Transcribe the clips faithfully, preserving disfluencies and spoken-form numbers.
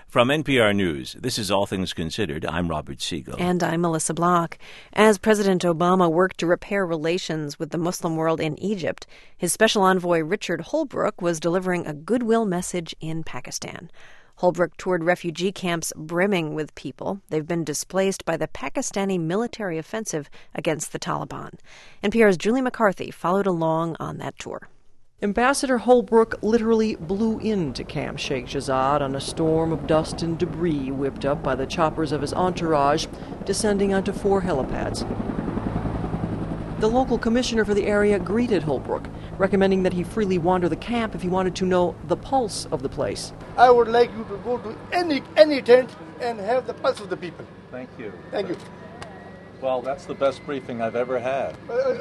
From N P R News, this is All Things Considered. I'm Robert Siegel. And I'm Melissa Block. As President Obama worked to repair relations with the Muslim world in Egypt, his special envoy Richard Holbrooke was delivering a goodwill message in Pakistan. Holbrooke toured refugee camps brimming with people. They've been displaced by the Pakistani military offensive against the Taliban. N P R's Julie McCarthy followed along on that tour. Ambassador Holbrooke literally blew into Camp Sheikh Shahzad on a storm of dust and debris whipped up by the choppers of his entourage, descending onto four helipads. The local commissioner for the area greeted Holbrooke, recommending that he freely wander the camp if he wanted to know the pulse of the place. I would like you to go to any any tent and have the pulse of the people. Thank you. Thank you. Well, that's the best briefing I've ever had.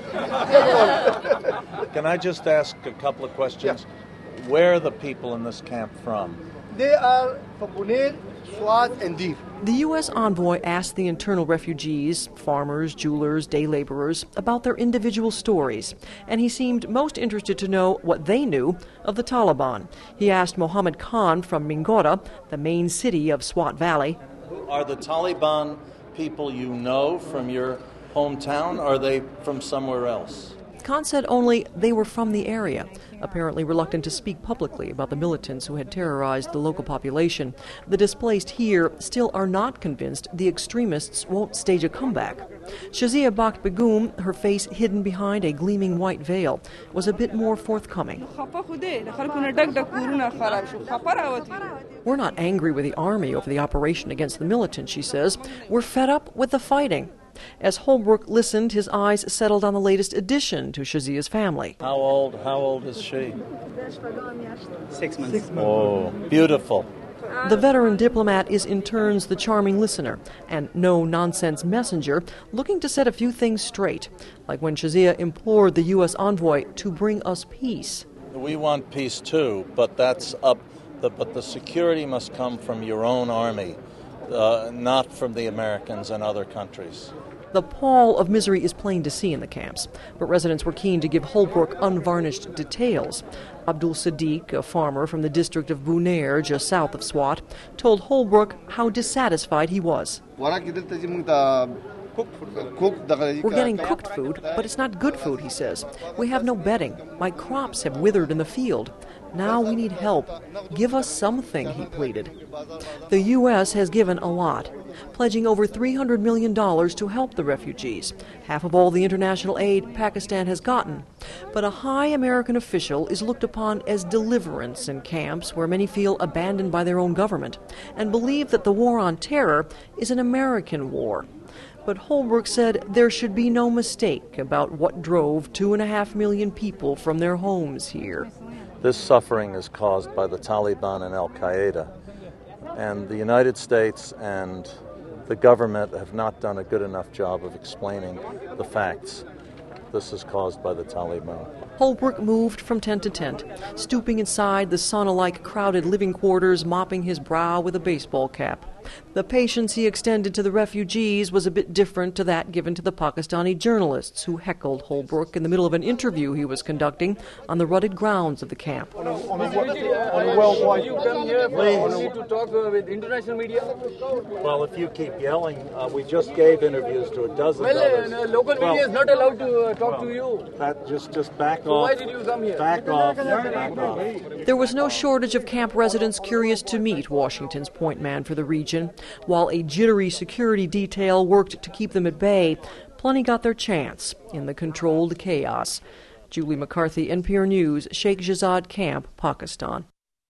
Can I just ask a couple of questions? Yeah. Where are the people in this camp from? They are from Bunair, Swat, and Dir. The U S envoy asked the internal refugees, farmers, jewelers, day laborers, about their individual stories, and he seemed most interested to know what they knew of the Taliban. He asked Mohammed Khan from Mingora, the main city of Swat Valley. Are the Taliban people you know from your hometown, or are they from somewhere else? Khan said only they were from the area, apparently reluctant to speak publicly about the militants who had terrorized the local population. The displaced here still are not convinced the extremists won't stage a comeback. Shazia Bakht Begum, her face hidden behind a gleaming white veil, was a bit more forthcoming. We're not angry with the army over the operation against the militants, she says. We're fed up with the fighting. As Holbrooke listened, his eyes settled on the latest addition to Shazia's family. How old? How old is she? Six months. Six months. Oh, beautiful. The veteran diplomat is in turns the charming listener and no-nonsense messenger, looking to set a few things straight, like when Shazia implored the U S envoy to bring us peace. We want peace too, but that's up. The, but the security must come from your own army, uh, not from the Americans and other countries. The pall of misery is plain to see in the camps, but residents were keen to give Holbrooke unvarnished details. Abdul Sadiq, a farmer from the district of Bunair, just south of Swat, told Holbrooke how dissatisfied he was. We're getting cooked food, but it's not good food, he says. We have no bedding. My crops have withered in the field. Now we need help. Give us something, he pleaded. The U S has given a lot, pledging over three hundred million dollars to help the refugees, half of all the international aid Pakistan has gotten. But a high American official is looked upon as deliverance in camps where many feel abandoned by their own government and believe that the war on terror is an American war. But Holbrooke said there should be no mistake about what drove two and a half million people from their homes here. This suffering is caused by the Taliban and Al-Qaeda, and the United States and the government have not done a good enough job of explaining the facts. This is caused by the Taliban. Holbrooke moved from tent to tent, stooping inside the sauna-like crowded living quarters, mopping his brow with a baseball cap. The patience he extended to the refugees was a bit different to that given to the Pakistani journalists who heckled Holbrooke in the middle of an interview he was conducting on the rutted grounds of the camp. On a, on a, on a worldwide... You come here for to talk uh, with international media? Well, if you keep yelling, uh, we just gave interviews to a dozen well, others. Well, uh, local media well, is not allowed to uh, talk well, to you. That, just, just back so off. Why did you come here? Back off. Back off. There was no shortage of camp residents curious to meet Washington's point man for the region. While a jittery security detail worked to keep them at bay, plenty got their chance in the controlled chaos. Julie McCarthy, N P R News, Sheikh Shahzad Camp, Pakistan.